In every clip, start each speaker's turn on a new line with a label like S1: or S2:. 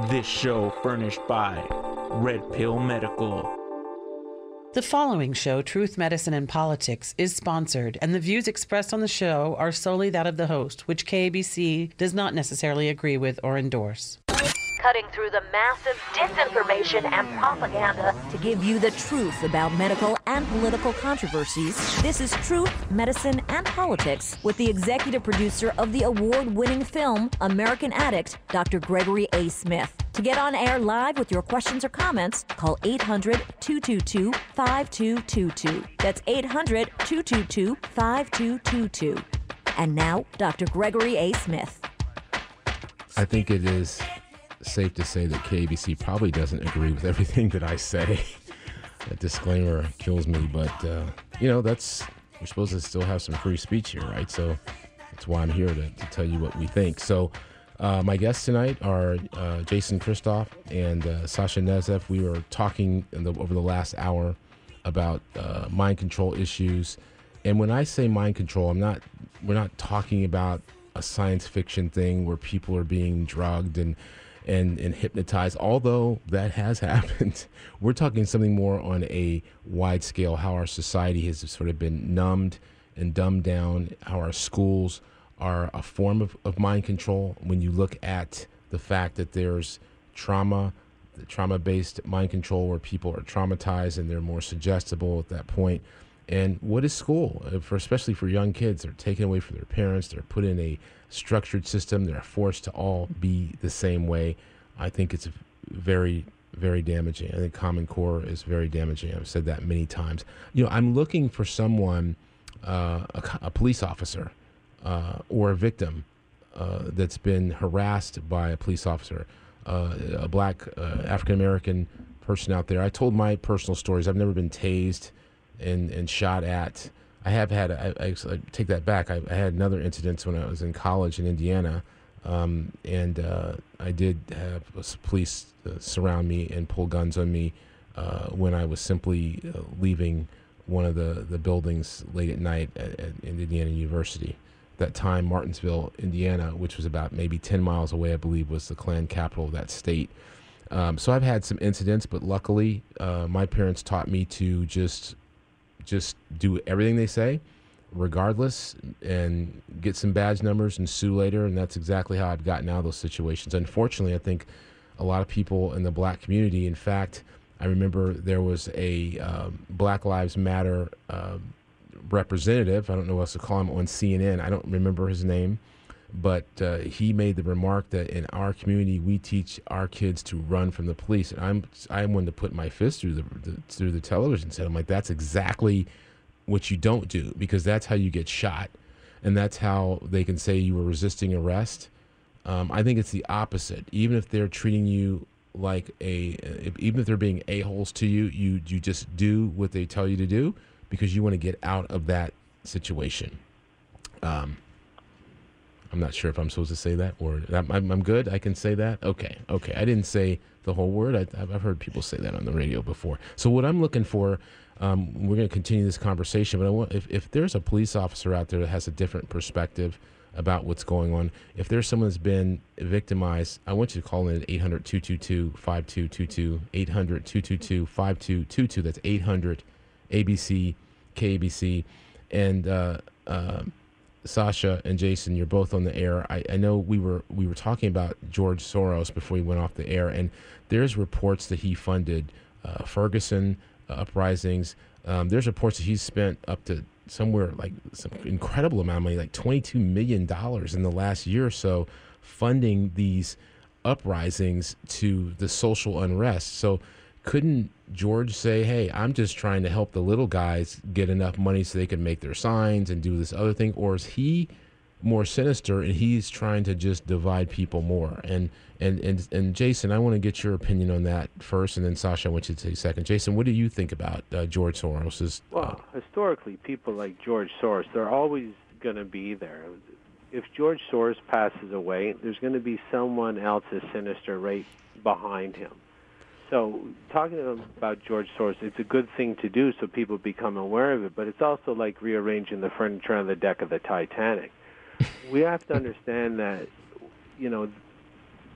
S1: This show furnished by Red Pill Medical.
S2: The following show, Truth, Medicine, and Politics, is sponsored, and the views expressed on the show are solely that of the host, which KABC does not necessarily agree with or endorse.
S3: Cutting through the massive disinformation and propaganda to give you the truth about medical and political controversies. This is Truth, Medicine, and Politics with the executive producer of the award-winning film American Addict, Dr. Gregory A. Smith. To get on air live with your questions or comments, call 800-222-5222. That's 800-222-5222. And now, Dr. Gregory A. Smith.
S4: I think it is safe to say that KABC probably doesn't agree with everything that I say. That disclaimer kills me, but we're supposed to still have some free speech here, right? So that's why I'm here to tell you what we think. So my guests tonight are Jason Christoff and Sasha Nezeff. We were talking over the last hour about mind control issues, and when I say mind control, we're not talking about a science fiction thing where people are being drugged and hypnotized, although that has happened. We're talking something more on a wide scale, how our society has sort of been numbed and dumbed down, how our schools are a form of mind control. When you look at the fact that there's trauma-based mind control where people are traumatized and they're more suggestible at that point. And what is school? Especially for young kids, they're taken away from their parents, they're put in a structured system, they're forced to all be the same way. I think it's very, very damaging. I think Common Core is very damaging. I've said that many times. I'm looking for someone, a police officer or a victim that's been harassed by a police officer, a black African-American person out there. I told my personal stories. I've never been tased and shot at. I have had, I take that back. I had another incident when I was in college in Indiana, and I did have police surround me and pull guns on me when I was simply leaving one of the buildings late at night at Indiana University. At that time, Martinsville, Indiana, which was about maybe 10 miles away, I believe, was the Klan capital of that state. So I've had some incidents, but luckily my parents taught me to just do everything they say, regardless, and get some badge numbers and sue later. And that's exactly how I've gotten out of those situations. Unfortunately, I think a lot of people in the black community, in fact, I remember there was a Black Lives Matter representative, I don't know what else to call him, on CNN. I don't remember his name, but he made the remark that in our community, we teach our kids to run from the police. And I'm one to put my fist through the television set. I'm like, that's exactly what you don't do, because that's how you get shot, and that's how they can say you were resisting arrest. I think it's the opposite. Even if they're treating you like even if they're being a-holes to you, you just do what they tell you to do because you want to get out of that situation. I'm not sure if I'm supposed to say that word. I'm good. I can say that. Okay. I didn't say the whole word. I've heard people say that on the radio before. So what I'm looking for, we're going to continue this conversation. But I want, if there's a police officer out there that has a different perspective about what's going on, if there's someone that's been victimized, I want you to call in at 800-222-5222, 800-222-5222. That's 800-ABC, KABC, and Sasha and Jason, you're both on the air. I know we were talking about George Soros before we went off the air, and there's reports that he funded Ferguson uprisings. There's reports that he's spent up to somewhere like some incredible amount of money, like $22 million in the last year or so, funding these uprisings to the social unrest. So couldn't George say, hey, I'm just trying to help the little guys get enough money so they can make their signs and do this other thing? Or is he more sinister and he's trying to just divide people more? And Jason, I want to get your opinion on that first, and then Sasha, I want you to say second. Jason, what do you think about George Soros's?
S5: Well, historically, people like George Soros, they're always going to be there. If George Soros passes away, there's going to be someone else as sinister right behind him. So talking about George Soros, it's a good thing to do so people become aware of it, but it's also like rearranging the furniture on the deck of the Titanic. We have to understand that,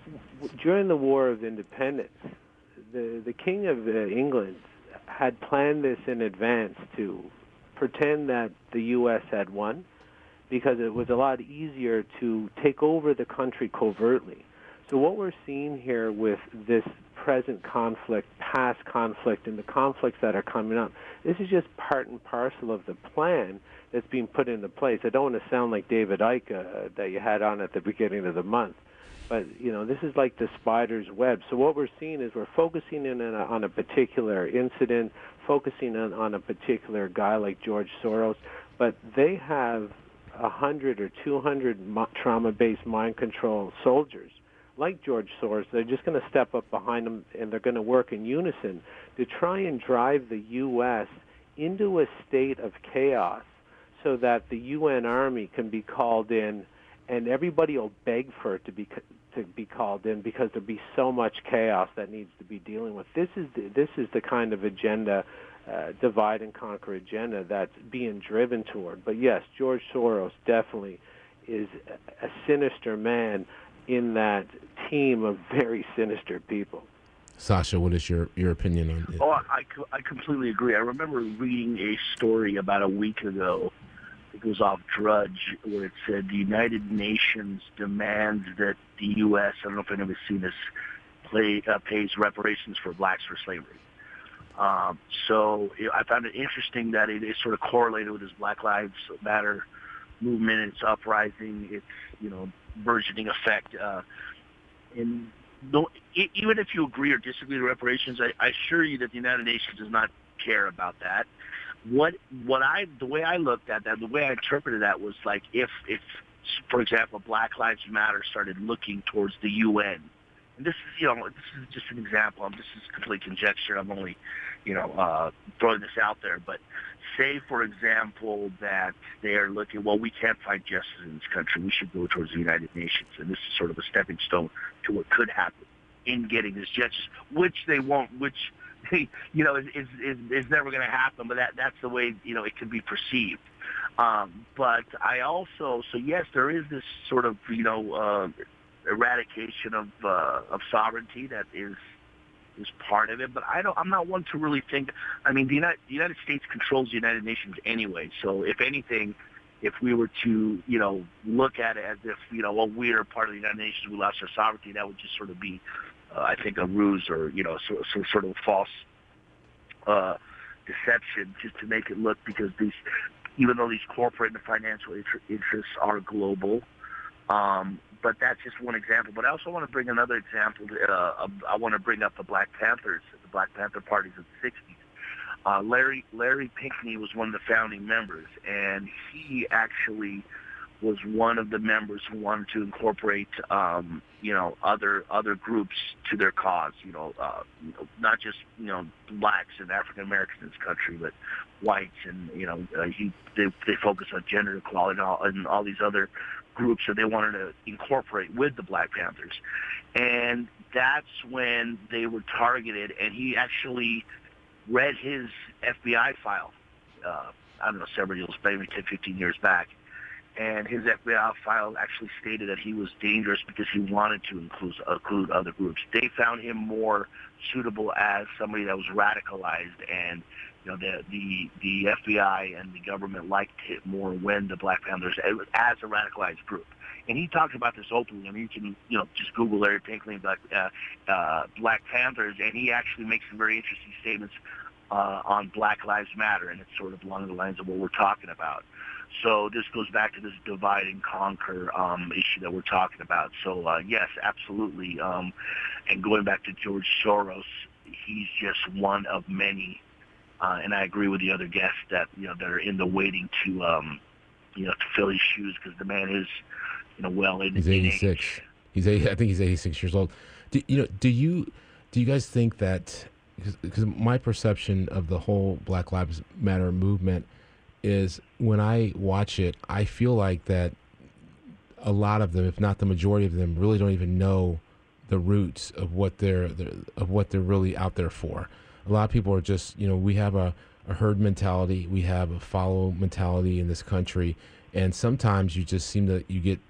S5: during the War of Independence, the King of England had planned this in advance to pretend that the U.S. had won, because it was a lot easier to take over the country covertly. So what we're seeing here with this present conflict, past conflict, and the conflicts that are coming up, this is just part and parcel of the plan that's being put into place. I don't want to sound like David Icke that you had on at the beginning of the month, but this is like the spider's web. So what we're seeing is we're focusing in on a particular incident, focusing on a particular guy like George Soros, but they have 100 or 200 trauma-based mind control soldiers like George Soros. They're just going to step up behind him, and they're going to work in unison to try and drive the U.S. into a state of chaos so that the UN Army can be called in, and everybody will beg for it to be called in, because there'll be so much chaos that needs to be dealing with. This is the kind of agenda, divide and conquer agenda, that's being driven toward. But yes, George Soros definitely is a sinister man in that team of very sinister people.
S4: Sasha, what is your opinion on it?
S6: Oh, I completely agree. I remember reading a story about a week ago. It was off Drudge, where it said the United Nations demands that the U.S., I don't know if anybody's seen this, pays reparations for blacks for slavery. So I found it interesting that it is sort of correlated with this Black Lives Matter movement, its uprising, its burgeoning effect. And even if you agree or disagree with reparations, I assure you that the United Nations does not care about that. The way I looked at that, the way I interpreted that was like if for example, Black Lives Matter started looking towards the UN. And this is just an example. This is complete conjecture. I'm only, throwing this out there. But say, for example, that they are looking, well, we can't find justice in this country. We should go towards the United Nations. And this is sort of a stepping stone to what could happen in getting this justice, which they won't, which, is never going to happen. But that's the way, it can be perceived. But I also, so yes, there is this sort of, eradication of sovereignty that is part of it, but I'm not one to really think. I mean, the United States controls the United Nations anyway. So if anything, if we were to look at it as if we're part of the United Nations, we lost our sovereignty, that would just sort of be, I think, a ruse or sort of false deception just to make it look, because even though these corporate and financial interests are global. But that's just one example. But I also want to bring another example. I want to bring up the Black Panthers, the Black Panther parties of the 60s. Larry Pinckney was one of the founding members, and he actually was one of the members who wanted to incorporate, other groups to their cause. Not just blacks and African Americans in this country, but whites, and they focus on gender equality and all these other groups that they wanted to incorporate with the Black Panthers. And that's when they were targeted, and he actually read his FBI file, several years, maybe 10, 15 years back. And his FBI file actually stated that he was dangerous because he wanted to include other groups. They found him more suitable as somebody that was radicalized, and the FBI and the government liked it more when the Black Panthers as a radicalized group. And he talked about this openly. I mean, you can just Google Larry Pinckney Black Panthers, and he actually makes some very interesting statements on Black Lives Matter, and it's sort of along the lines of what we're talking about. So this goes back to this divide and conquer issue that we're talking about. So yes, absolutely. And going back to George Soros, he's just one of many. And I agree with the other guests that that are in the waiting to fill his shoes, because the man is well in. He's 86.
S4: I think he's 86 years old. Do you guys think that, because my perception of the whole Black Lives Matter movement is, when I watch it, I feel like that a lot of them, if not the majority of them, really don't even know the roots of what they're really out there for. A lot of people are just, we have a herd mentality, we have a follow mentality in this country, and sometimes you just seem that you get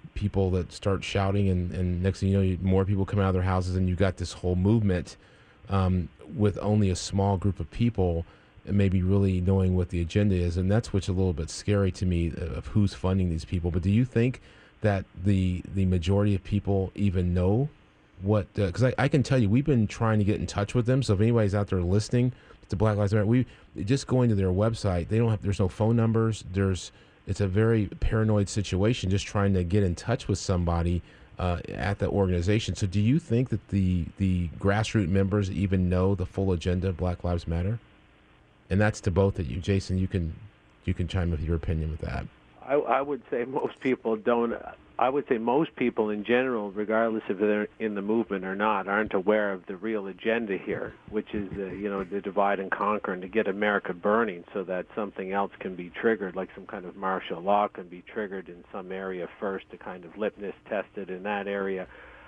S4: people that start shouting, and next thing you know, more people come out of their houses, and you got this whole movement with only a small group of people and maybe really knowing what the agenda is. And that's what's a little bit scary to me of who's funding these people. But do you think that the majority of people even know what, because I can tell you, we've been trying to get in touch with them. So if anybody's out there listening to Black Lives Matter, we just going to their website, there's no phone numbers. It's a very paranoid situation just trying to get in touch with somebody at the organization. So do you think that the grassroots members even know the full agenda of Black Lives Matter? And that's to both of you. Jason, you can chime with your opinion with that.
S5: I would say most people don't. I would say most people in general, regardless if they're in the movement or not, aren't aware of the real agenda here, which is the divide and conquer and to get America burning so that something else can be triggered, like some kind of martial law can be triggered in some area first to kind of litmus test it in that area.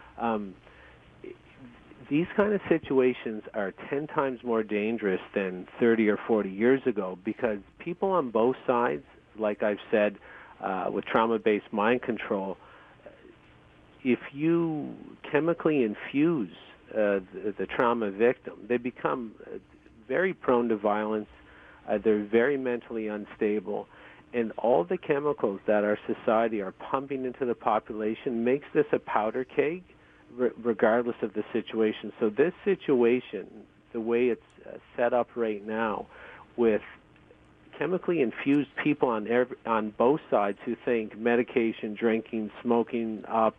S5: These kind of situations are 10 times more dangerous than 30 or 40 years ago because people on both sides, like I've said, with trauma-based mind control, if you chemically infuse the trauma victim, they become very prone to violence. They're very mentally unstable. And all the chemicals that our society are pumping into the population makes this a powder keg, regardless of the situation. So this situation, the way it's set up right now, with chemically infused people on both sides who think medication, drinking, smoking up,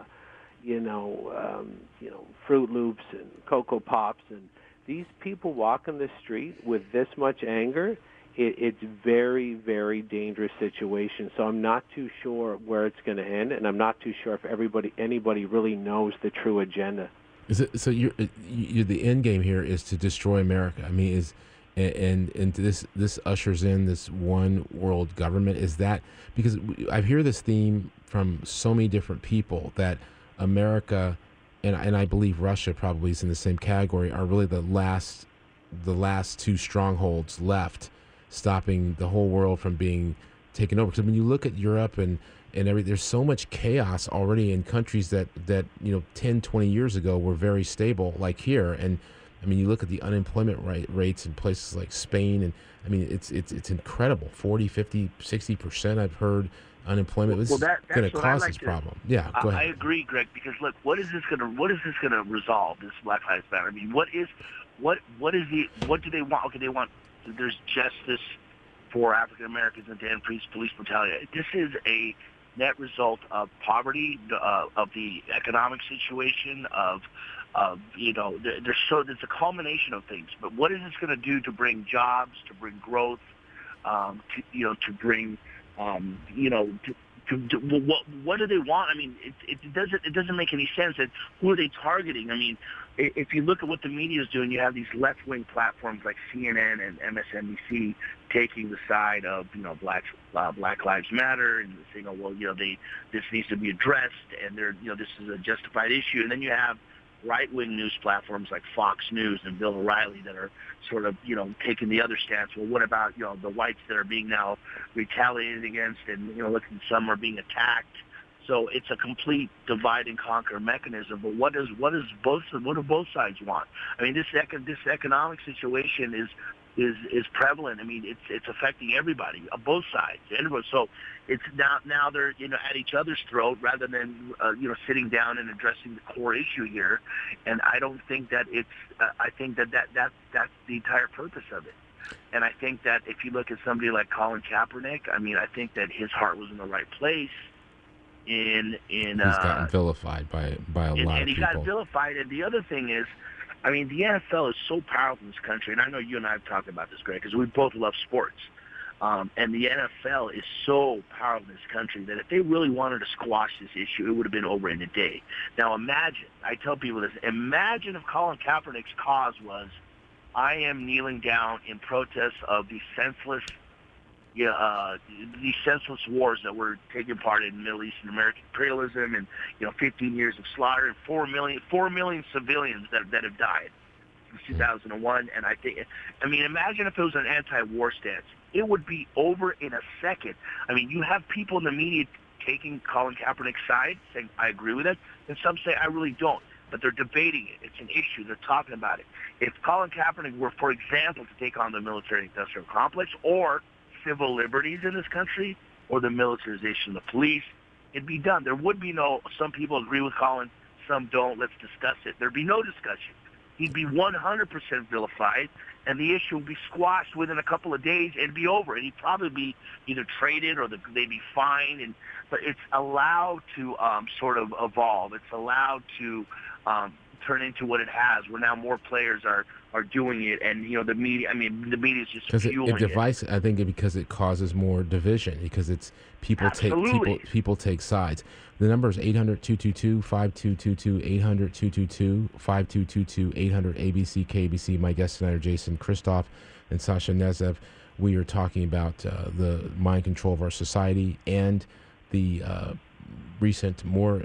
S5: Fruit Loops and Cocoa Pops, and these people walking the street with this much anger, it's very, very dangerous situation. So I'm not too sure where it's going to end, and I'm not too sure if anybody really knows the true agenda.
S4: Is it, so you're the end game here is to destroy America? I mean, and this ushers in this one world government? Is that because I hear this theme from so many different people that America and I believe Russia probably is in the same category, are really the last two strongholds left, stopping the whole world from being taken over. Because when you look at Europe and there's so much chaos already in countries that 10, 20 years ago were very stable, like here. And I mean, you look at the unemployment rates in places like Spain, and I mean, it's incredible. 40, 50, 60%, I've heard, unemployment. This is going to cause this problem. Yeah, go ahead.
S6: I agree, Greg, because look, what is this going to resolve, this Black Lives Matter? I mean, what do they want? Okay, they want there's justice for African Americans and to end police brutality. This is a net result of poverty, of the economic situation, there's a culmination of things. But what is this going to do to bring jobs, to bring growth, to bring, what do they want? I mean, it doesn't make any sense. Who are they targeting? I mean, if you look at what the media is doing, you have these left-wing platforms like CNN and MSNBC taking the side of Black Lives Matter and saying, this needs to be addressed, and this is a justified issue. And then you have right-wing news platforms like Fox News and Bill O'Reilly that are sort of, taking the other stance. Well, what about, the whites that are being now retaliated against, and, looking, some are being attacked. So it's a complete divide and conquer mechanism. But what do both sides want? I mean, this economic situation is prevalent. I mean, it's affecting everybody, both sides. Everybody. So it's now they're at each other's throat rather than sitting down and addressing the core issue here. And I don't think that it's. I think that's the entire purpose of it. And I think that if you look at somebody like Colin Kaepernick, I mean, I think that his heart was in the right place. He's
S4: gotten vilified by a lot of people.
S6: And he got vilified. And the other thing is, I mean, the NFL is so powerful in this country, and I know you and I have talked about this, Greg, because we both love sports. And the NFL is so powerful in this country that if they really wanted to squash this issue, it would have been over in a day. Now imagine, I tell people this, imagine if Colin Kaepernick's cause was, I am kneeling down in protest of the senseless wars that were taking part in Middle Eastern American imperialism, and 15 years of slaughter, and 4 million civilians that have died since 2001. And imagine if it was an anti-war stance, it would be over in a second. I mean, you have people in the media taking Colin Kaepernick's side, saying, I agree with it, and some say, I really don't. But they're debating it. It's an issue. They're talking about it. If Colin Kaepernick were, for example, to take on the military-industrial complex or civil liberties in this country or the militarization of the police, it'd be done. There would be no, some people agree with Colin, some don't, let's discuss it. There'd be no discussion. He'd be 100% vilified, and the issue would be squashed within a couple of days and be over. And he'd probably be either traded or they'd be fined. But it's allowed to sort of evolve. It's allowed to turn into what it has, where now more players are doing it, and the media. I mean, the media is just fueling
S4: it. Because I think because it causes more division, because it's people take sides. The number is 800-222-5222, 800-222-5222, 800-ABC-KBC. My guests tonight are Jason Christoff and Sasha Nezev. We are talking about the mind control of our society and the recent,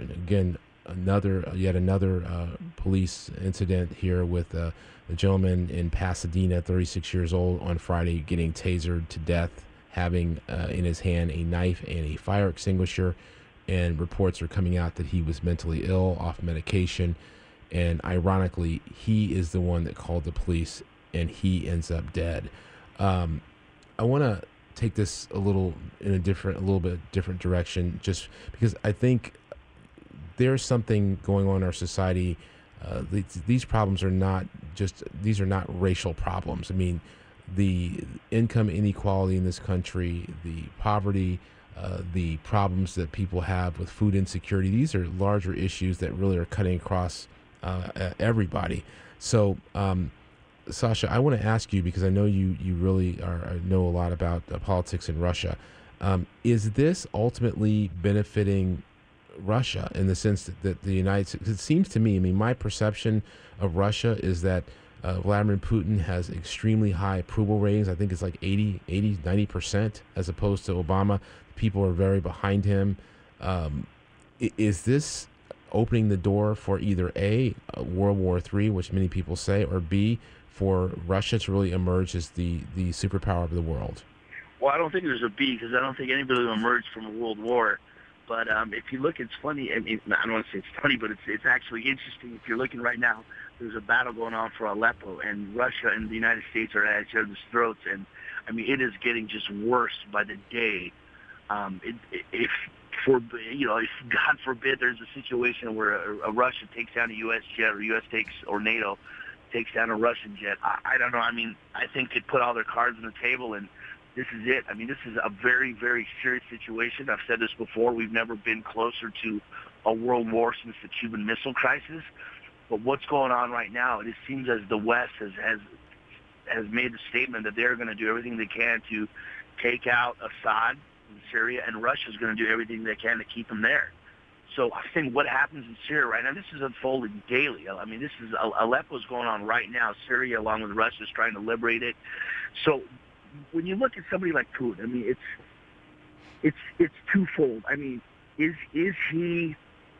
S4: yet another police incident here with a gentleman in Pasadena, 36 years old, on Friday, getting tasered to death, having in his hand a knife and a fire extinguisher. And reports are coming out that he was mentally ill, off medication, and ironically, he is the one that called the police, and he ends up dead. I want to take this a little bit different direction, just because I think there's something going on in our society. These problems are not racial problems. I mean, the income inequality in this country, the poverty, the problems that people have with food insecurity, these are larger issues that really are cutting across everybody. So, Sasha, I want to ask you, because I know you really know a lot about politics in Russia. Is this ultimately benefiting Russia in the sense that the United States, it seems to me, my perception of Russia is that Vladimir Putin has extremely high approval ratings. I think it's like 90%, as opposed to Obama. People are very behind him. Is this opening the door for either A, World War III, which many people say, or B, for Russia to really emerge as the superpower of the world?
S6: Well, I don't think there's a B, because I don't think anybody will emerge from a world war. But if you look, it's funny. I don't want to say it's funny, but it's actually interesting. If you're looking right now, there's a battle going on for Aleppo, and Russia and the United States are at each other's throats. And, it is getting just worse by the day. If God forbid there's a situation where a Russia takes down a U.S. jet, or NATO takes down a Russian jet, I don't know. I think they'd put all their cards on the table, and this is it. This is a very, very serious situation. I've said this before. We've never been closer to a world war since the Cuban Missile Crisis. But what's going on right now, it seems as the West has made the statement that they're going to do everything they can to take out Assad in Syria, and Russia's going to do everything they can to keep him there. So I think what happens in Syria right now, this is unfolding daily. This is Aleppo's going on right now. Syria, along with Russia, is trying to liberate it. So when you look at somebody like Putin, it's twofold. Is he,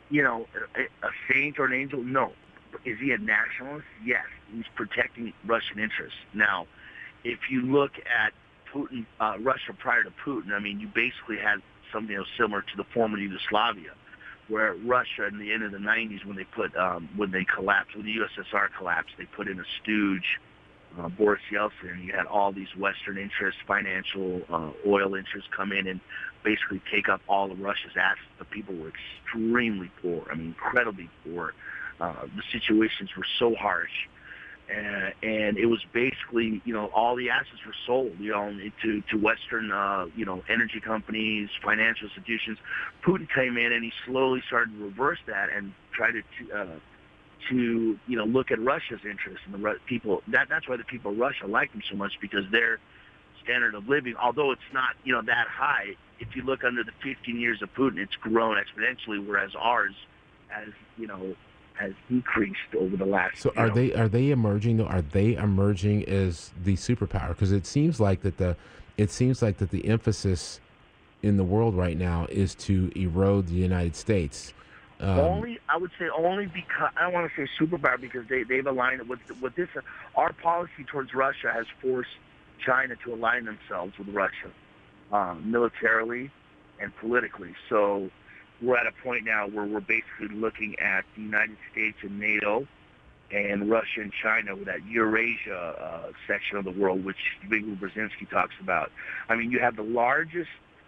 S6: a saint or an angel? No. Is he a nationalist? Yes. He's protecting Russian interests. Now, if you look at Putin, Russia prior to Putin, you basically had something similar to the former Yugoslavia, where Russia in the end of the 90s, when they collapsed, when the USSR collapsed, they put in a stooge, Boris Yeltsin, and you had all these Western interests, financial, oil interests come in and basically take up all of Russia's assets. The people were extremely poor, incredibly poor. The situations were so harsh. And it was basically, all the assets were sold, to Western, energy companies, financial institutions. Putin came in and he slowly started to reverse that and try to look at Russia's interests and the people. That's why the people of Russia like him so much, because their standard of living, although it's not, that high, if you look under the 15 years of Putin, it's grown exponentially, whereas ours has decreased over the last.
S4: So are they emerging though? Are they emerging as the superpower? Because it seems like that the emphasis in the world right now is to erode the United States.
S6: I would say only because I don't want to say superpower, because they've aligned with this. Our policy towards Russia has forced China to align themselves with Russia militarily and politically. So we're at a point now where we're basically looking at the United States and NATO and Russia and China with that Eurasia section of the world, which Vigil Brzezinski talks about. I mean, you have the largest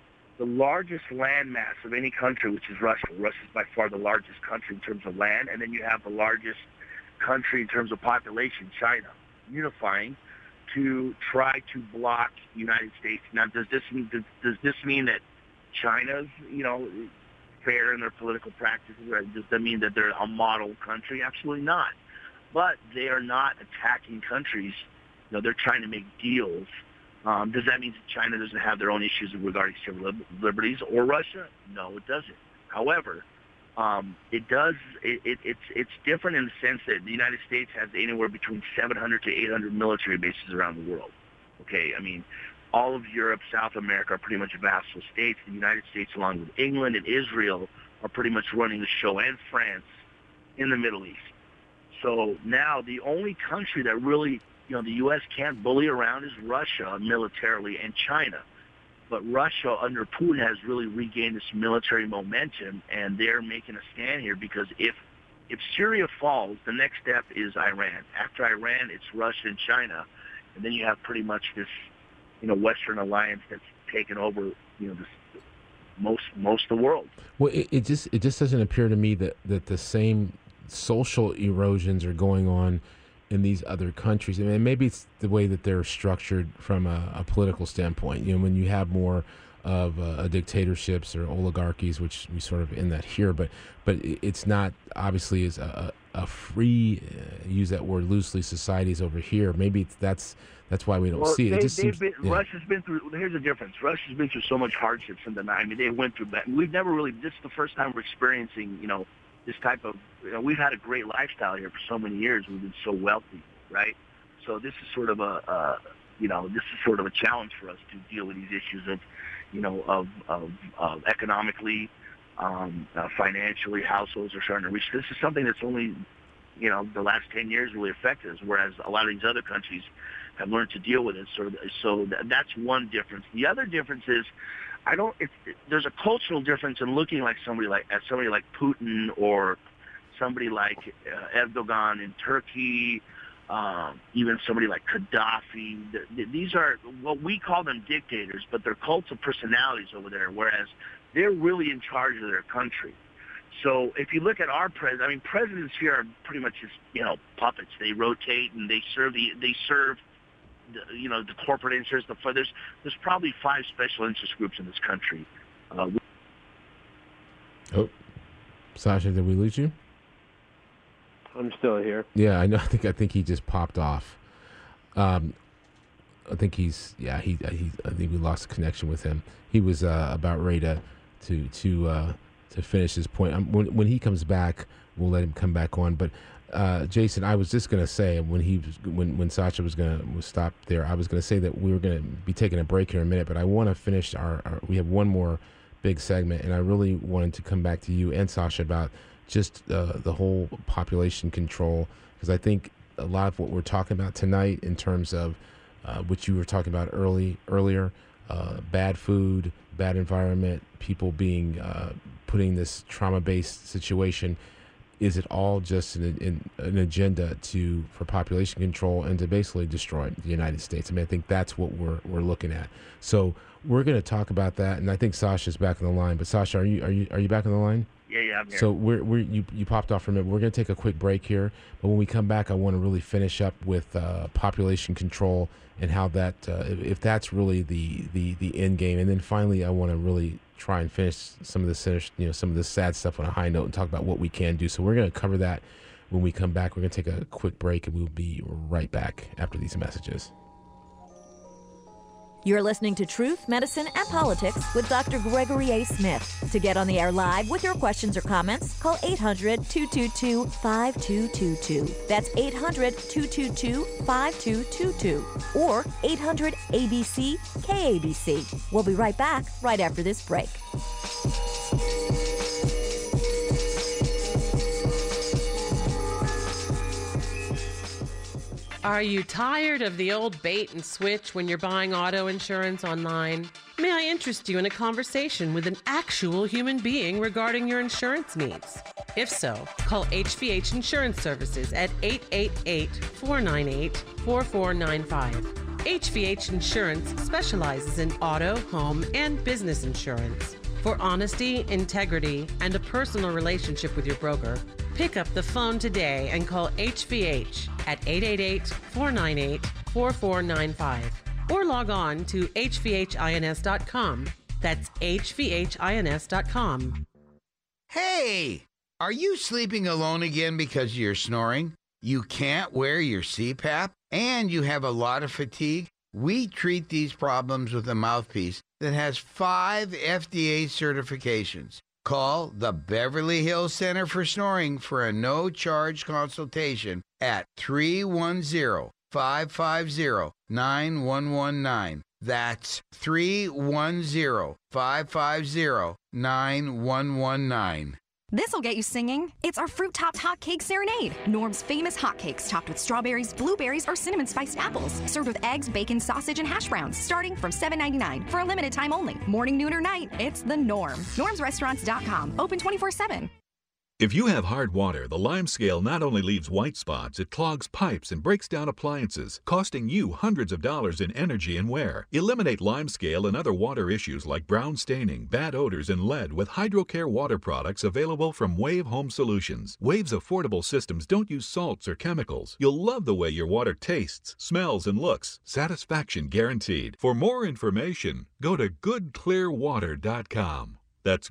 S6: landmass of any country, which is Russia. Russia is by far the largest country in terms of land, and then you have the largest country in terms of population, China, unifying to try to block the United States. Now, does this mean that China's, fair in their political practices? Or does that mean that they're a model country? Absolutely not. But they are not attacking countries. They're trying to make deals. Does that mean that China doesn't have their own issues regarding civil liberties, or Russia? No, it doesn't. However, it does. It's different in the sense that the United States has anywhere between 700 to 800 military bases around the world. Okay, I mean, all of Europe, South America are pretty much vassal states. The United States, along with England and Israel, are pretty much running the show, and France in the Middle East. So now the only country that really, the U.S. can't bully around is Russia militarily, and China. But Russia under Putin has really regained its military momentum, and they're making a stand here because if Syria falls, the next step is Iran. After Iran, it's Russia and China, and then you have pretty much this, Western alliance that's taken over, this most of the world.
S4: Well, it just doesn't appear to me that the same social erosions are going on in these other countries. I mean, maybe it's the way that they're structured from a political standpoint. When you have more of dictatorships or oligarchies, which we sort of in that here, but it's not obviously as a free, use that word loosely, societies over here. Maybe that's why we don't see it.
S6: Russia's been through. Here's the difference. Russia's been through so much hardships in the night. I mean, they went through that. We've never really. This is the first time we're experiencing, this type of. We've had a great lifestyle here for so many years. We've been so wealthy, right? So this is sort of a challenge for us to deal with these issues of economically, financially, households are starting to reach. This is something that's only, the last 10 years really affected us, whereas a lot of these other countries have learned to deal with it. So that's one difference. The other difference is, there's a cultural difference in looking at somebody like Putin or somebody like Erdogan in Turkey, even somebody like Gaddafi. These are what we call them dictators, but they're cults of personalities over there, whereas they're really in charge of their country. So if you look at our president, presidents here are pretty much just, puppets. They rotate and they serve the corporate interests. There's probably 5 special interest groups in this country.
S4: Sasha, did we lose you?
S5: I'm still here.
S4: Yeah, I know. I think he just popped off. I think I think we lost connection with him. He was about ready to finish his point. When he comes back, we'll let him come back on. But Jason, I was just going to say when Sasha was stop there, I was going to say that we were going to be taking a break here in a minute, but I want to finish we have one more big segment, and I really wanted to come back to you and Sasha about just the whole population control, because I think a lot of what we're talking about tonight in terms of what you were talking about earlier, bad food, bad environment, people being putting this trauma-based situation. Is it all just an agenda for population control and to basically destroy the United States? I think that's what we're looking at. So we're going to talk about that, and I think Sasha's back on the line. But Sasha, are you back on the line?
S6: Yeah, I'm here.
S4: So you popped off for a minute. We're going to take a quick break here, but when we come back, I want to really finish up with population control and how that, if that's really the end game, and then finally, I want to really try and finish some of the sad stuff on a high note and talk about what we can do. So we're going to cover that when we come back. We're going to take a quick break, and we'll be right back after these messages.
S3: You're listening to Truth, Medicine, and Politics with Dr. Gregory A. Smith. To get on the air live with your questions or comments, call 800-222-5222. That's 800-222-5222. Or 800-ABC-KABC. We'll be right back right after this break.
S2: Are you tired of the old bait and switch when you're buying auto insurance online? May I interest you in a conversation with an actual human being regarding your insurance needs? If so, call HVH Insurance Services at 888-498-4495. HVH Insurance specializes in auto, home, and business insurance. For honesty, integrity, and a personal relationship with your broker, pick up the phone today and call HVH at 888-498-4495 or log on to hvhins.com. That's hvhins.com.
S7: Hey, are you sleeping alone again because you're snoring? You can't wear your CPAP? And you have a lot of fatigue? We treat these problems with a mouthpiece that has 5 FDA certifications. Call the Beverly Hills Center for Snoring for a no-charge consultation at 310-550-9119. That's 310-550-9119.
S8: This'll get you singing. It's our Fruit Topped Hot Cake Serenade. Norm's famous hotcakes topped with strawberries, blueberries, or cinnamon spiced apples. Served with eggs, bacon, sausage, and hash browns. Starting from $7.99 for a limited time only. Morning, noon, or night, it's the Norm. NormsRestaurants.com. Open 24/7.
S9: If you have hard water, the Lime Scale not only leaves white spots, it clogs pipes and breaks down appliances, costing you hundreds of dollars in energy and wear. Eliminate Lime Scale and other water issues like brown staining, bad odors, and lead with HydroCare water products available from Wave Home Solutions. Wave's affordable systems don't use salts or chemicals. You'll love the way your water tastes, smells, and looks. Satisfaction guaranteed. For more information, go to goodclearwater.com. That's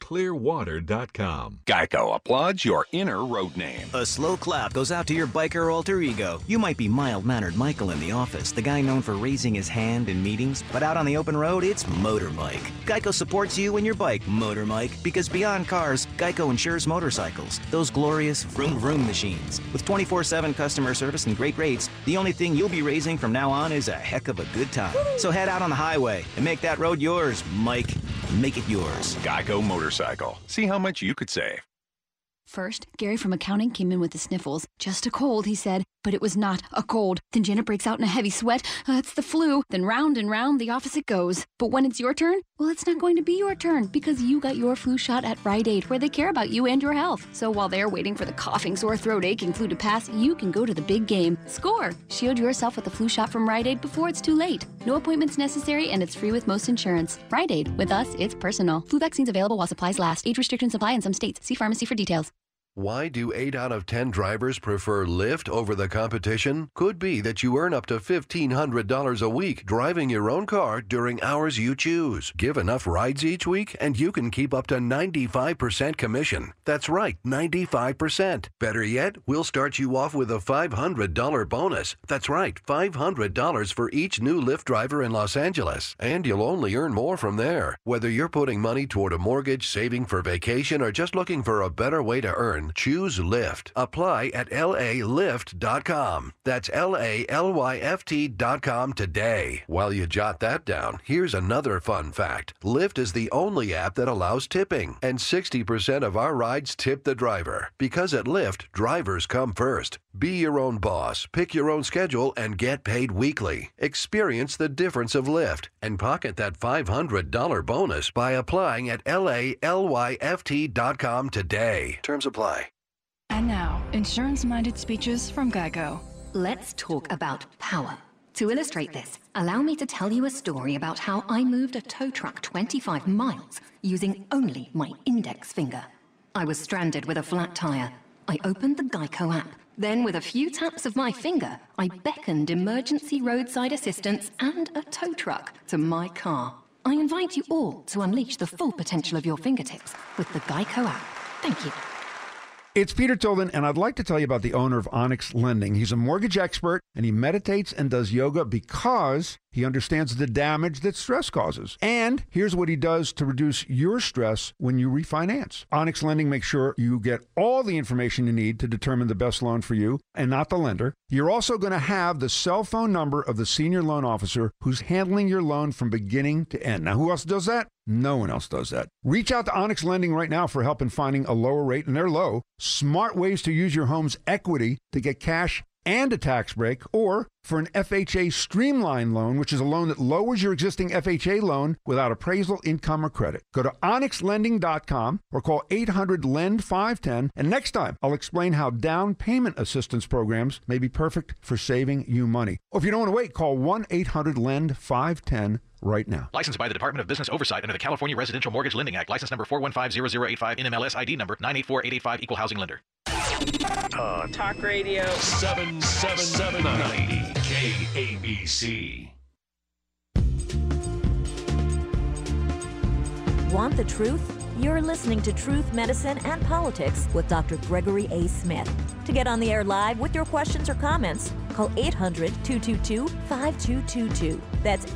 S9: goodclearwater.com.
S10: Geico applauds your inner road name.
S11: A slow clap goes out to your biker alter ego. You might be mild-mannered Michael in the office, the guy known for raising his hand in meetings, but out on the open road, it's Motor Mike. Geico supports you and your bike, Motor Mike, because beyond cars, Geico insures motorcycles, those glorious vroom-vroom machines. With 24/7 customer service and great rates, the only thing you'll be raising from now on is a heck of a good time. So head out on the highway and make that road yours, Mike. Make it yours.
S10: Geico Motorcycle. See how much you could save.
S12: First, Gary from accounting came in with the sniffles. Just a cold, he said, but it was not a cold. Then Janet breaks out in a heavy sweat. It's the flu. Then round and round the office it goes. But when it's your turn, well, it's not going to be your turn because you got your flu shot at Rite Aid, where they care about you and your health. So while they're waiting for the coughing, sore throat, aching flu to pass, you can go to the big game. Score! Shield yourself with the flu shot from Rite Aid before it's too late. No appointments necessary, and it's free with most insurance. Rite Aid. With us, it's personal. Flu vaccines available while supplies last. Age restrictions apply in some states. See pharmacy for details.
S13: Why do 8 out of 10 drivers prefer Lyft over the competition? Could be that you earn up to $1,500 a week driving your own car during hours you choose. Give enough rides each week and you can keep up to 95% commission. That's right, 95%. Better yet, we'll start you off with a $500 bonus. That's right, $500 for each new Lyft driver in Los Angeles. And you'll only earn more from there. Whether you're putting money toward a mortgage, saving for vacation, or just looking for a better way to earn, choose Lyft. Apply at LALyft.com. That's LALYFT.com today. While you jot that down, here's another fun fact. Lyft is the only app that allows tipping, and 60% of our rides tip the driver. Because at Lyft, drivers come first. Be your own boss, pick your own schedule, and get paid weekly. Experience the difference of Lyft and pocket that $500 bonus by applying at LALYFT.com today. Terms apply.
S14: And now, insurance-minded speeches from Geico.
S15: Let's talk about power. To illustrate this, allow me to tell you a story about how I moved a tow truck 25 miles using only my index finger. I was stranded with a flat tire. I opened the Geico app. Then, with a few taps of my finger, I beckoned emergency roadside assistance and a tow truck to my car. I invite you all to unleash the full potential of your fingertips with the Geico app. Thank you.
S16: It's Peter Tilden, and I'd like to tell you about the owner of Onyx Lending. He's a mortgage expert, and he meditates and does yoga because he understands the damage that stress causes. And here's what he does to reduce your stress when you refinance. Onyx Lending makes sure you get all the information you need to determine the best loan for you and not the lender. You're also going to have the cell phone number of the senior loan officer who's handling your loan from beginning to end. Now, who else does that? No one else does that. Reach out to Onyx Lending right now for help in finding a lower rate, and they're low. Smart ways to use your home's equity to get cash and a tax break, or for an FHA Streamline loan, which is a loan that lowers your existing FHA loan without appraisal, income, or credit. Go to onyxlending.com or call 800-LEND-510, and next time I'll explain how down payment assistance programs may be perfect for saving you money. Or if you don't want to wait, call 1-800-LEND-510 right now.
S17: Licensed by the Department of Business Oversight under the California Residential Mortgage Lending Act. License number 4150085, NMLS ID number 984885, Equal Housing Lender.
S18: Talk Radio
S19: 7779 KABC.
S3: Want the truth? You're listening to Truth, Medicine, and Politics with Dr. Gregory A. Smith. To get on the air live with your questions or comments, call 800-222-5222. That's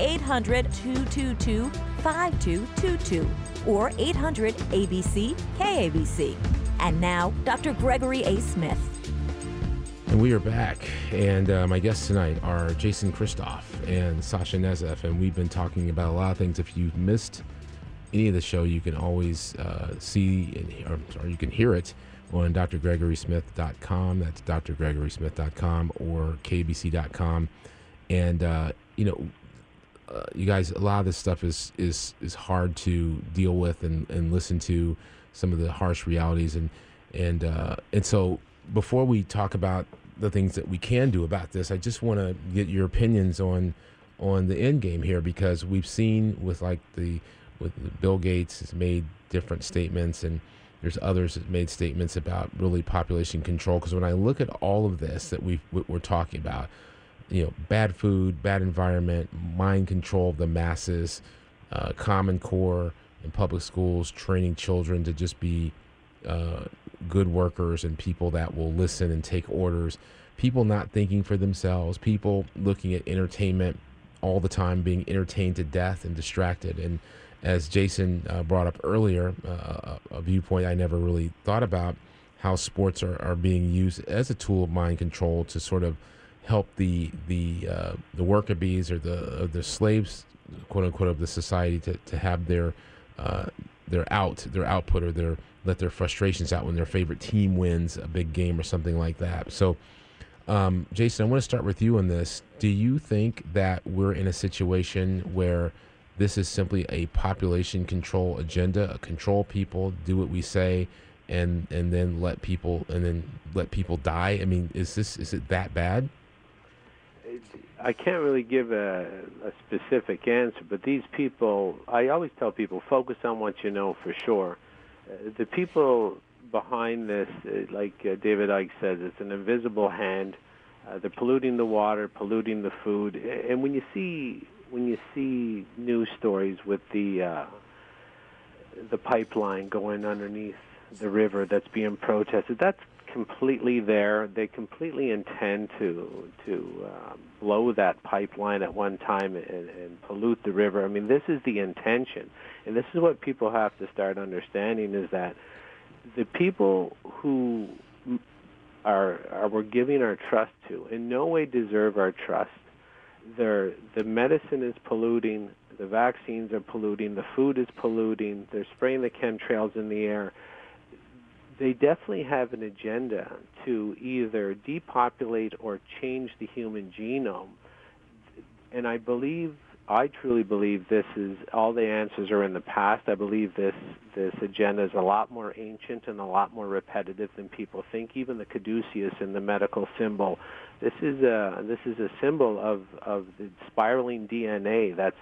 S3: 800-222-5222 or 800-ABC-KABC. And now, Dr. Gregory A. Smith.
S4: And we are back, and my guests tonight are Jason Christoff and Sasha Nezeff, and we've been talking about a lot of things. If you've missed any of the show, you can always see, or you can hear it on drgregorysmith.com. That's drgregorysmith.com or kbc.com. And you guys, a lot of this stuff is hard to deal with and listen to, some of the harsh realities, and so before we talk about the things that we can do about this, I just want to get your opinions on the end game here, because we've seen with Bill Gates has made different statements, and there's others that made statements about really population control. Because when I look at all of this that we're talking about, bad food, bad environment, mind control of the masses, Common Core in public schools, training children to just be good workers and people that will listen and take orders, people not thinking for themselves, people looking at entertainment all the time, being entertained to death and distracted. And as Jason brought up earlier, a viewpoint I never really thought about, how sports are being used as a tool of mind control to sort of help the worker bees or the slaves, quote unquote, of the society to have their output, or let their frustrations out when their favorite team wins a big game or something like that. So, Jason, I want to start with you on this. Do you think that we're in a situation where this is simply a population control agenda, control people, do what we say, and then let people die? I mean, is it that bad?
S5: I can't really give a specific answer, but these people, I always tell people, focus on what you know for sure. The people behind this, like David Icke says, it's an invisible hand. They're polluting the water, polluting the food, and when you see news stories with the pipeline going underneath the river that's being protested, that's completely there. They completely intend to blow that pipeline at one time and pollute the river. I mean, this is the intention, and this is what people have to start understanding, is that the people who we're giving our trust to in no way deserve our trust. The medicine is polluting, the vaccines are polluting, the food is polluting, they're spraying the chemtrails in the air. They definitely have an agenda to either depopulate or change the human genome. And I truly believe this is, all the answers are in the past. I believe this agenda is a lot more ancient and a lot more repetitive than people think. Even the caduceus in the medical symbol, this is a symbol of the spiraling DNA that's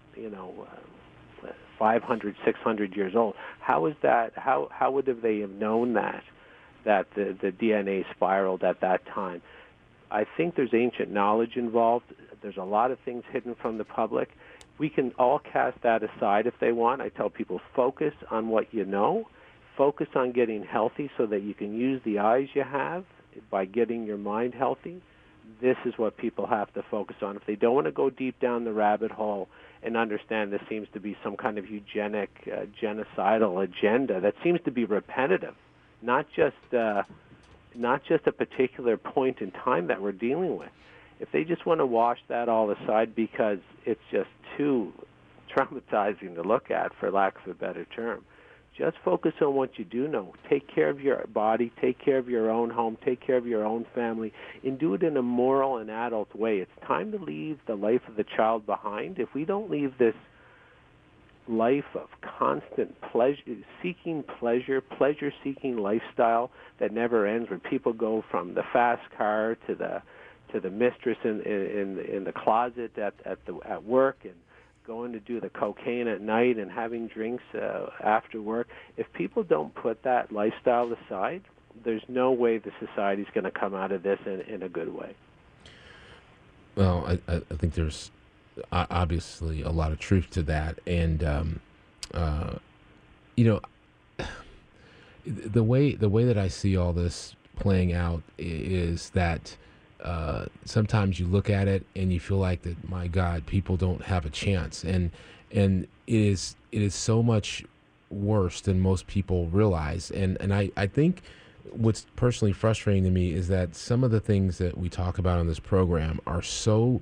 S5: 500, 600 years old. How is that? How would they have known that the DNA spiraled at that time? I think there's ancient knowledge involved. There's a lot of things hidden from the public. We can all cast that aside if they want. I tell people, focus on what you know. Focus on getting healthy so that you can use the eyes you have by getting your mind healthy. This is what people have to focus on. If they don't want to go deep down the rabbit hole and understand this seems to be some kind of eugenic, genocidal agenda that seems to be repetitive, not just a particular point in time that we're dealing with. If they just want to wash that all aside because it's just too traumatizing to look at, for lack of a better term, Just focus on what you do know. Take care of your body, take care of your own home, take care of your own family, and do it in a moral and adult way. It's time to leave the life of the child behind. If we don't leave this life of constant pleasure-seeking lifestyle that never ends, where people go from the fast car to the mistress in the closet at work, and going to do the cocaine at night and having drinks after work. If people don't put that lifestyle aside, there's no way the society's going to come out of this in a good way.
S4: Well, I think there's obviously a lot of truth to that. And, the way that I see all this playing out is that sometimes you look at it and you feel like that, my God, people don't have a chance, and it is so much worse than most people realize. And I think what's personally frustrating to me is that some of the things that we talk about on this program are so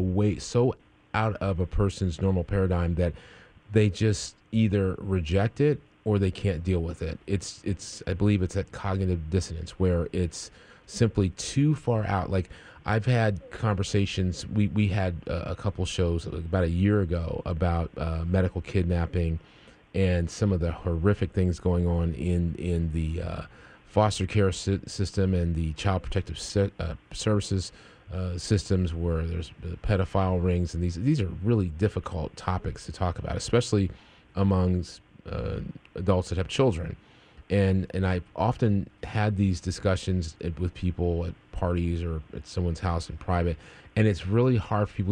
S4: out of a person's normal paradigm that they just either reject it or they can't deal with it. It's I believe it's that cognitive dissonance where it's simply too far out. Like, I've had conversations, we had a couple shows about a year ago about medical kidnapping and some of the horrific things going on in the foster care system and the child protective services systems, where there's pedophile rings, and these are really difficult topics to talk about, especially amongst adults that have children. And I've often had these discussions with people at parties or at someone's house in private, and it's really hard for people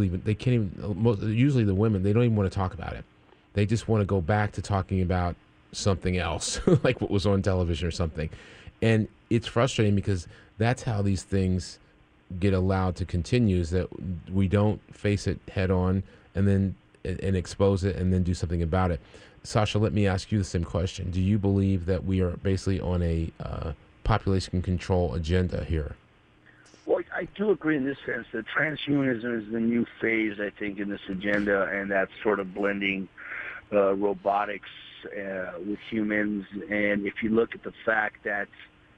S4: usually the women, they don't even want to talk about it. They just want to go back to talking about something else, like what was on television or something. And it's frustrating because that's how these things get allowed to continue, is that we don't face it head on and expose it and then do something about it. Sasha, let me ask you the same question. Do you believe that we are basically on a population control agenda here?
S6: Well, I do agree in this sense that transhumanism is the new phase, I think, in this agenda, and that's sort of blending robotics with humans. And if you look at the fact that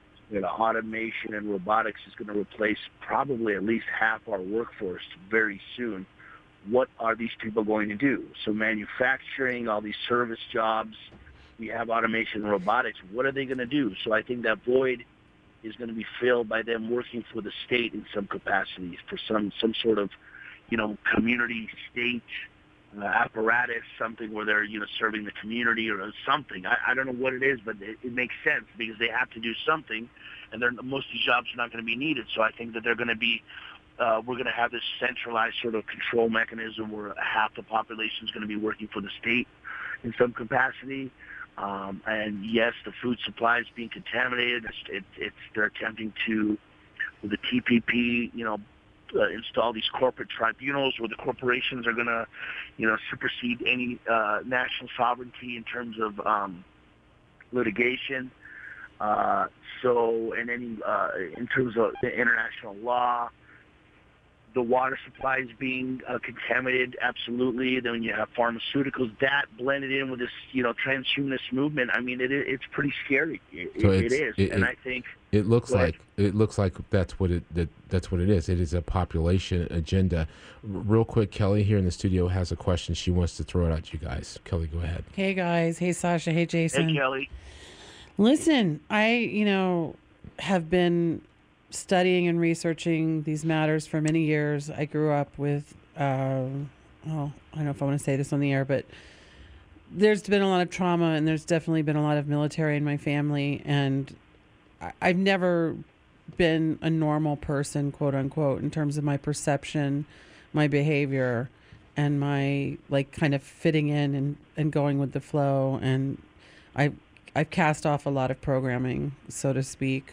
S6: automation and robotics is going to replace probably at least half our workforce very soon, what are these people going to do? So manufacturing, all these service jobs, we have automation and robotics. What are they going to do? So I think that void is going to be filled by them working for the state in some capacities, for some sort of, community state apparatus, something where they're, serving the community or something. I don't know what it is, but it makes sense because they have to do something, and most of these jobs are not going to be needed. So I think that they're going to be we're going to have this centralized sort of control mechanism where half the population is going to be working for the state in some capacity. And yes, the food supply is being contaminated. They're attempting to, with the TPP, install these corporate tribunals where the corporations are going to, supersede any national sovereignty in terms of litigation. And any in terms of the international law. The water supply is being contaminated, absolutely. Then you have pharmaceuticals, that blended in with this, transhumanist movement. I mean, it's pretty scary. It is, and I think
S4: it looks like that's what it is. It is a population agenda. Real quick, Kelly here in the studio has a question. She wants to throw it at you guys. Kelly, go ahead.
S2: Hey guys. Hey Sasha. Hey Jason.
S6: Hey Kelly.
S2: Listen, I have been studying and researching these matters for many years. I grew up with, I don't know if I want to say this on the air, but there's been a lot of trauma and there's definitely been a lot of military in my family. And I've never been a normal person, quote unquote, in terms of my perception, my behavior, and my kind of fitting in and going with the flow. And I've cast off a lot of programming, so to speak.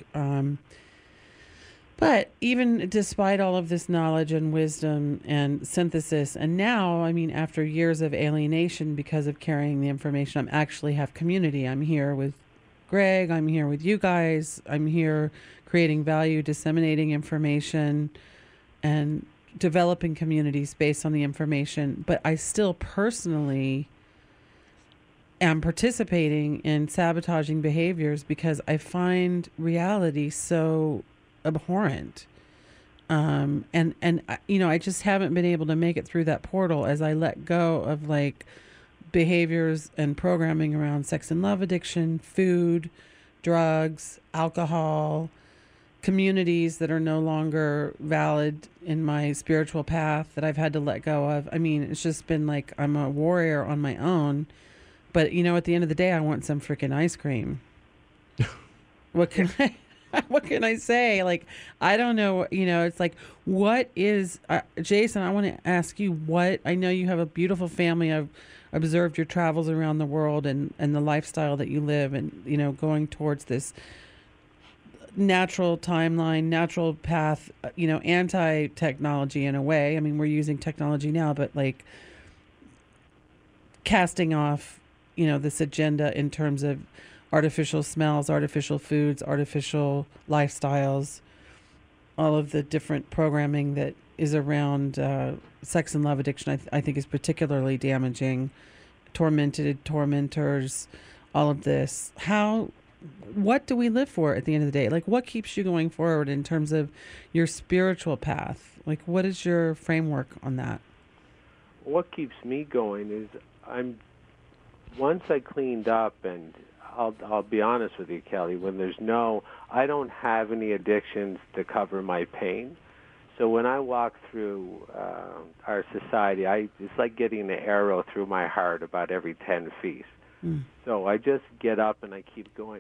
S2: But even despite all of this knowledge and wisdom and synthesis, and now, after years of alienation because of carrying the information, I actually have community. I'm here with Greg. I'm here with you guys. I'm here creating value, disseminating information, and developing communities based on the information. But I still personally am participating in sabotaging behaviors because I find reality so abhorrent. And I just haven't been able to make it through that portal as I let go of like behaviors and programming around sex and love addiction, food, drugs, alcohol, communities that are no longer valid in my spiritual path that I've had to let go of. I mean, it's just been like I'm a warrior on my own. But, at the end of the day, I want some freaking ice cream. What can I say? Like, I don't know. It's like, what is, Jason, I want to ask you I know you have a beautiful family. I've observed your travels around the world and the lifestyle that you live and, going towards this natural timeline, natural path, anti-technology in a way. I mean, we're using technology now, but like casting off this agenda in terms of artificial smells, artificial foods, artificial lifestyles, all of the different programming that is around sex and love addiction, I think is particularly damaging. Tormentors, all of this. What do we live for at the end of the day? Like, what keeps you going forward in terms of your spiritual path? Like, what is your framework on that?
S5: What keeps me going is once I cleaned up, and I'll be honest with you, Kelly, I don't have any addictions to cover my pain. So when I walk through our society, it's like getting an arrow through my heart about every 10 feet. So I just get up and I keep going.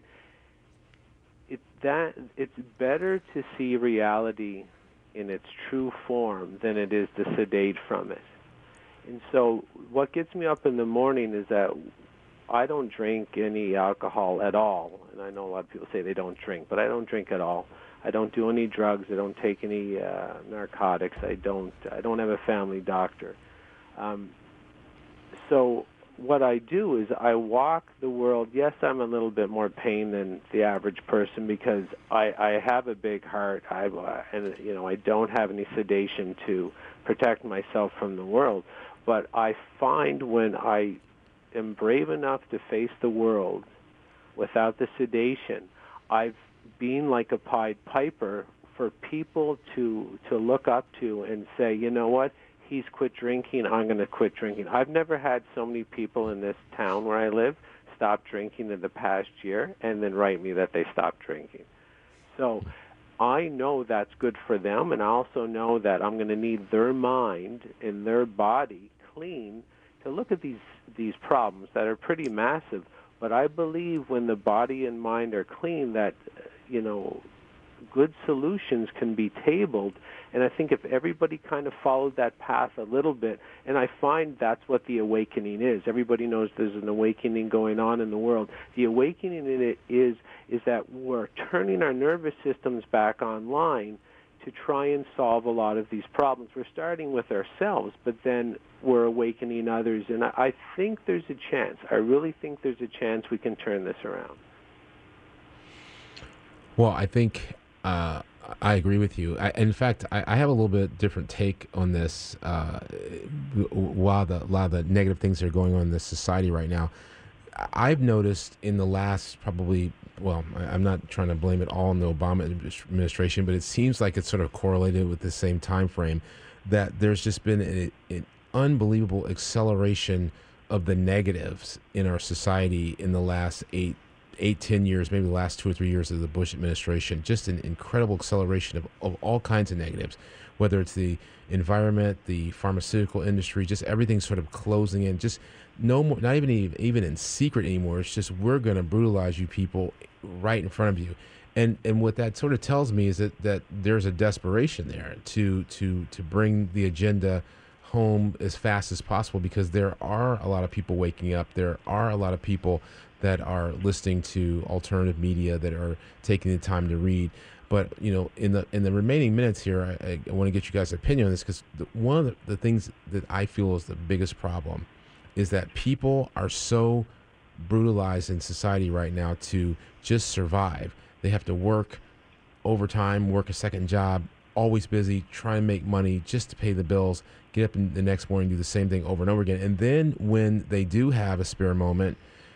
S5: It's better to see reality in its true form than it is to sedate from it. And so what gets me up in the morning is that I don't drink any alcohol at all. And I know a lot of people say they don't drink, but I don't drink at all. I don't do any drugs. I don't take any narcotics. I don't have a family doctor. So what I do is I walk the world. Yes, I'm a little bit more pain than the average person because I have a big heart. I don't have any sedation to protect myself from the world. But I find when I am brave enough to face the world without the sedation, I've been like a Pied Piper for people to look up to and say, you know what, he's quit drinking, I'm going to quit drinking. I've never had so many people in this town where I live stop drinking in the past year and then write me that they stopped drinking. So I know that's good for them, and I also know that I'm going to need their mind and their body clean to look at these problems that are pretty massive. But I believe when the body and mind are clean that, good solutions can be tabled. And I think if everybody kind of followed that path a little bit, and I find that's what the awakening is. Everybody knows there's an awakening going on in the world. The awakening in it is that we're turning our nervous systems back online to try and solve a lot of these problems. We're starting with ourselves, but then we're awakening others. And I think there's a chance. I really think there's a chance we can turn this around.
S4: Well, I think I agree with you. In fact, I have a little bit different take on this. While a lot of the negative things that are going on in this society right now, I've noticed in the last I'm not trying to blame it all on the Obama administration, but it seems like it's sort of correlated with the same time frame, that there's just been an unbelievable acceleration of the negatives in our society in the last 10 years, maybe the last 2 or 3 years of the Bush administration. Just an incredible acceleration of all kinds of negatives, whether it's the environment, the pharmaceutical industry, just everything sort of closing in. Just no more, not even in secret anymore. It's just, we're going to brutalize you people right in front of you. And what that sort of tells me is that there's a desperation there to bring the agenda home as fast as possible, because there are a lot of people waking up. There are a lot of people that are listening to alternative media, that are taking the time to read. But in the remaining minutes here, I want to get you guys' opinion on this, because one of the things that I feel is the biggest problem is that people are so brutalized in society right now to just survive. They have to work overtime, work a second job, always busy, try and make money just to pay the bills, get up in the next morning, do the same thing over and over again. And then when they do have a spare moment,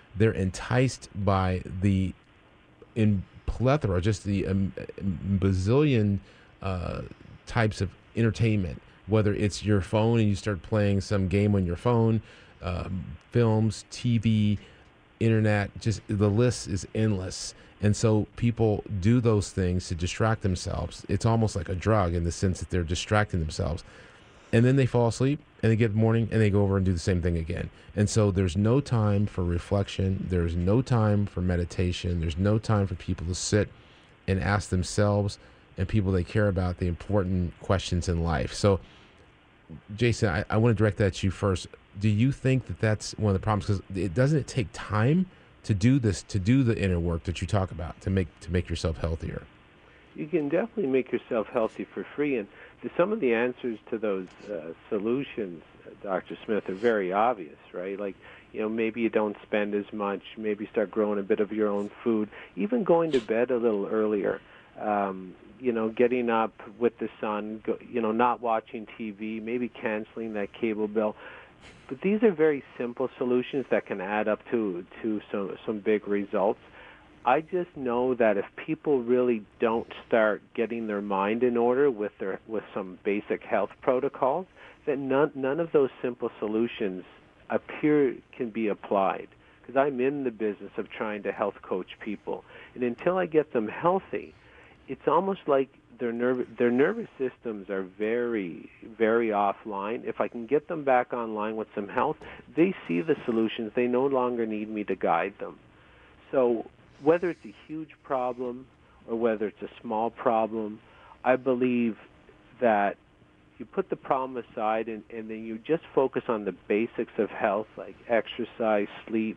S4: they're enticed by the in plethora, just the bazillion types of entertainment, whether it's your phone and you start playing some game on your phone, films, TV, internet, just the list is endless. And so people do those things to distract themselves. It's almost like a drug in the sense that they're distracting themselves. And then they fall asleep and they get morning and they go over and do the same thing again. And so there's no time for reflection. There's no time for meditation. There's no time for people to sit and ask themselves and people they care about the important questions in life. So, Jason, I want to direct that at you first. Do you think that that's one of the problems? Because doesn't it take time to do this, to do the inner work that you talk about, to make yourself healthier?
S5: You can definitely make yourself healthy for free, and some of the answers to those solutions, Dr. Smith, are very obvious, right? Like, maybe you don't spend as much, maybe start growing a bit of your own food, even going to bed a little earlier, getting up with the sun, not watching TV, maybe canceling that cable bill. But these are very simple solutions that can add up to some big results. I just know that if people really don't start getting their mind in order with some basic health protocols, that none of those simple solutions can be applied. Because I'm in the business of trying to health coach people, and until I get them healthy, it's almost like their nervous systems are very, very offline. If I can get them back online with some health, they see the solutions. They no longer need me to guide them. So whether it's a huge problem or whether it's a small problem, I believe that you put the problem aside and then you just focus on the basics of health, like exercise, sleep,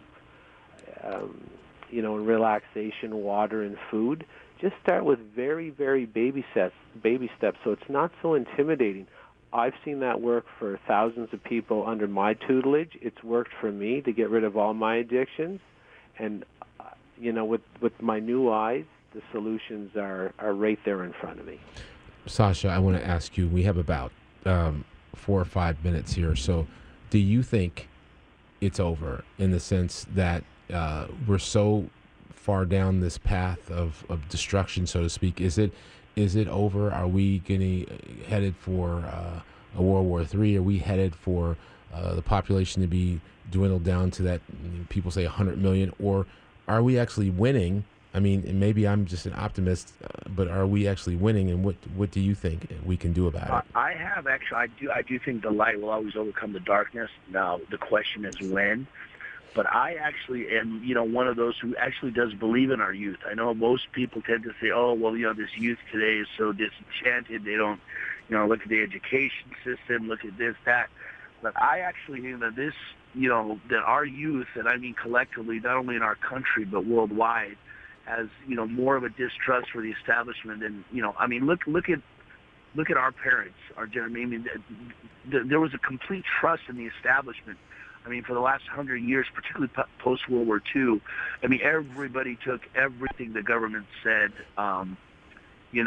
S5: relaxation, water, and food. Just start with very, very baby steps, so it's not so intimidating. I've seen that work for thousands of people under my tutelage. It's worked for me to get rid of all my addictions. And, with my new eyes, the solutions are right there in front of me.
S4: Sasha, I want to ask you, we have about 4 or 5 minutes here. So do you think it's over in the sense that we're so far down this path of destruction, so to speak? Is it over? Are we headed for a World War III? Are we headed for the population to be dwindled down to that, people say 100 million? Or are we actually winning? I mean, maybe I'm just an optimist, but are we actually winning? And what do you think we can do about it?
S6: I do think the light will always overcome the darkness. Now, the question is when. But I actually am, one of those who actually does believe in our youth. I know most people tend to say, oh, well, this youth today is so disenchanted. They don't, look at the education system, look at this, that. But I actually think that this, that our youth, and I mean collectively, not only in our country but worldwide, has, more of a distrust for the establishment than, look at our parents, our generation. There was a complete trust in the establishment. For the last 100 years, particularly post-World War II, everybody took everything the government said, it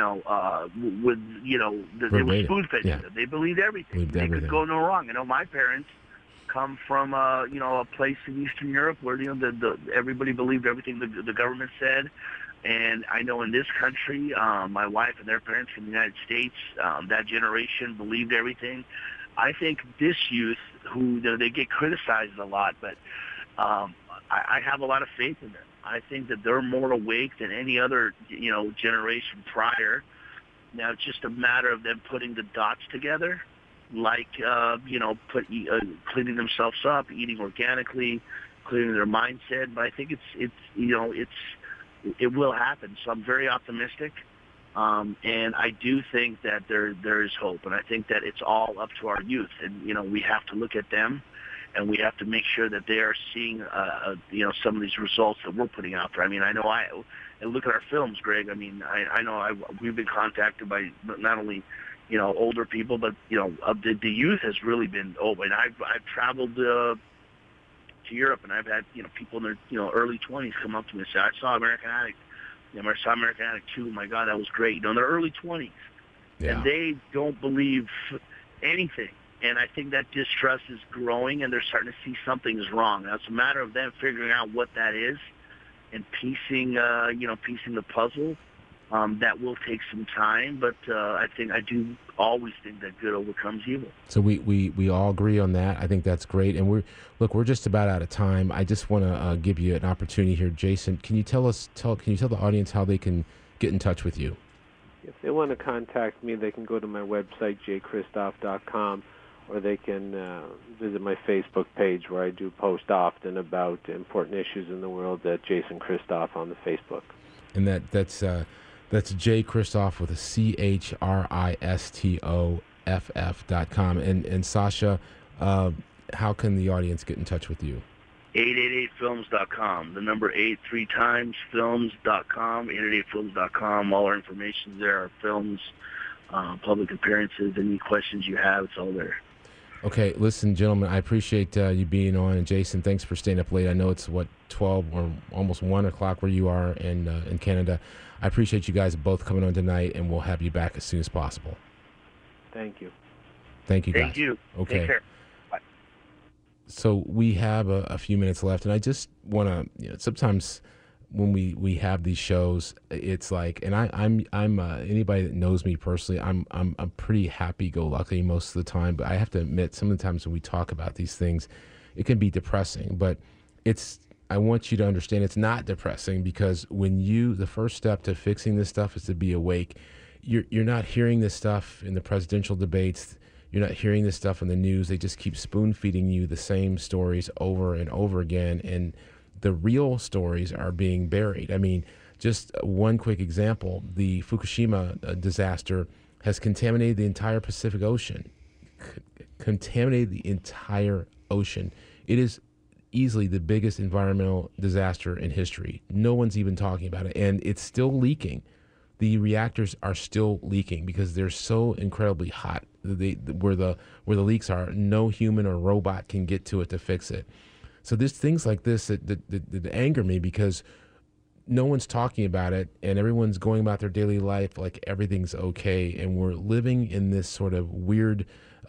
S6: was spoon-fed to them. They believed everything. They could go no wrong. My parents come from, a place in Eastern Europe where, everybody believed everything the government said. And I know in this country, my wife and their parents from the United States, that generation believed everything. I think this youth, who they get criticized a lot, but I have a lot of faith in them. I think that they're more awake than any other, generation prior. Now it's just a matter of them putting the dots together, like cleaning themselves up, eating organically, clearing their mindset. But I think it will happen. So I'm very optimistic. And I do think that there is hope, and I think that it's all up to our youth, and we have to look at them, and we have to make sure that they are seeing some of these results that we're putting out there. And look at our films, Greg. I know we've been contacted by not only older people, but the youth has really been open. I've traveled to Europe, and I've had people in their early 20s come up to me and say, I saw American Addict. I saw American Addict 2. My God, that was great. In their early 20s. Yeah. And they don't believe anything. And I think that distrust is growing, and they're starting to see something's wrong. Now, it's a matter of them figuring out what that is and piecing the puzzle. That will take some time, but I do always think that good overcomes evil.
S4: So we all agree on that. I think that's great. And we're just about out of time. I just want to give you an opportunity here, Jason. Can you tell the audience how they can get in touch with you?
S5: If they want to contact me, they can go to my website, jchristoff.com, or they can visit my Facebook page where I do post often about important issues in the world at Jason Christoff on the Facebook. And that's J Christoff with a CHRISTOFF.com. And Sasha, how can the audience get in touch with you?
S6: 888films.com. The number 8 3 times films.com. 888films.com. All our information there. Our films, public appearances, any questions you have, it's all there.
S4: Okay, listen, gentlemen, I appreciate you being on. And Jason, thanks for staying up late. I know it's 12 or almost 1 o'clock where you are in Canada. I appreciate you guys both coming on tonight, and we'll have you back as soon as possible.
S5: Thank you.
S4: Thank you, guys.
S6: Thank you.
S4: Okay.
S6: Take care. Bye.
S4: So we have a few minutes left, and I just want to, sometimes when we have these shows, it's like, and I'm anybody that knows me personally, I'm pretty happy-go-lucky most of the time, but I have to admit, some of the times when we talk about these things, it can be depressing, but I want you to understand it's not depressing, because the first step to fixing this stuff is to be awake. You're not hearing this stuff in the presidential debates. You're not hearing this stuff in the news. They just keep spoon-feeding you the same stories over and over again, and the real stories are being buried. I mean, just one quick example, the Fukushima disaster has contaminated the entire Pacific Ocean. Contaminated the entire ocean. It is easily the biggest environmental disaster in history. No one's even talking about it, and it's still leaking. The reactors are still leaking because they're so incredibly hot. Where the leaks are, no human or robot can get to it to fix it. So there's things like this that anger me, because no one's talking about it, and everyone's going about their daily life like everything's okay, and we're living in this sort of weird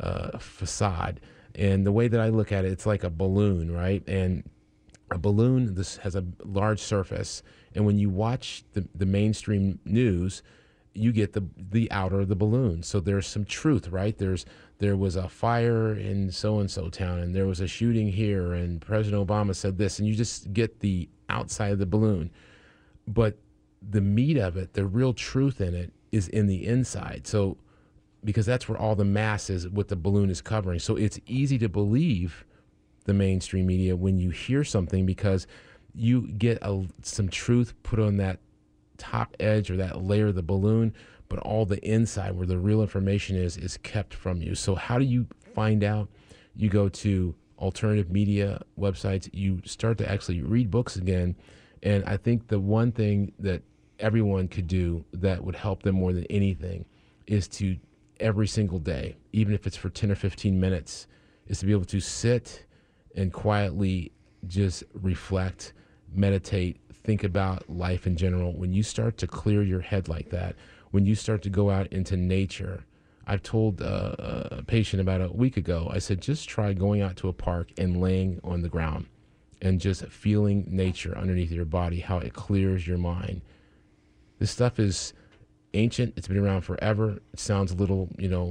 S4: facade. And the way that I look at it, it's like a balloon, right? And a balloon, this has a large surface, and when you watch the mainstream news, you get the outer of the balloon. So there's some truth, right? There was a fire in so-and-so town, and there was a shooting here, and President Obama said this, and you just get the outside of the balloon. But the meat of it, the real truth in it, is in the inside. So, because that's where all the mass is, what the balloon is covering. So it's easy to believe the mainstream media when you hear something, because you get some truth put on that top edge or that layer of the balloon, but all the inside where the real information is kept from you. So how do you find out? You go to alternative media websites, you start to actually read books again. And I think the one thing that everyone could do that would help them more than anything is to, every single day, even if it's for 10 or 15 minutes, is to be able to sit and quietly just reflect, meditate, think about life in general. When you start to clear your head like that, when you start to go out into nature, I've told a patient about a week ago, I said, just try going out to a park and laying on the ground and just feeling nature underneath your body, how it clears your mind. This stuff is ancient. It's been around forever. It sounds a little,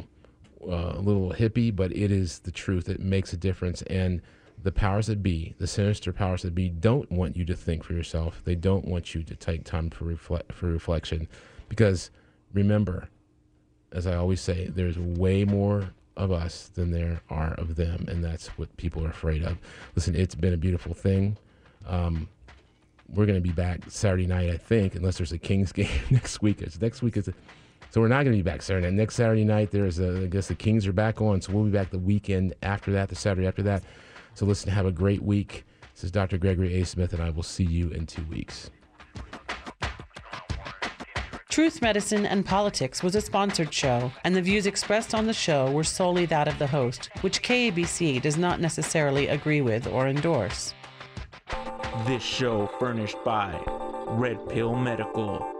S4: a little hippie, but it is the truth. It makes a difference. And the powers that be, the sinister powers that be, don't want you to think for yourself. They don't want you to take time for reflection. Because remember, as I always say, there's way more of us than there are of them, and that's what people are afraid of. Listen, it's been a beautiful thing. We're going to be back Saturday night, I think, unless there's a Kings game next week. So we're not going to be back Saturday night. Next Saturday night, I guess the Kings are back on, so we'll be back the weekend after that, the Saturday after that. So listen, have a great week. This is Dr. Gregory A. Smith, and I will see you in 2 weeks.
S2: Truth, Medicine, and Politics was a sponsored show, and the views expressed on the show were solely that of the host, which KABC does not necessarily agree with or endorse.
S1: This show furnished by Red Pill Medical.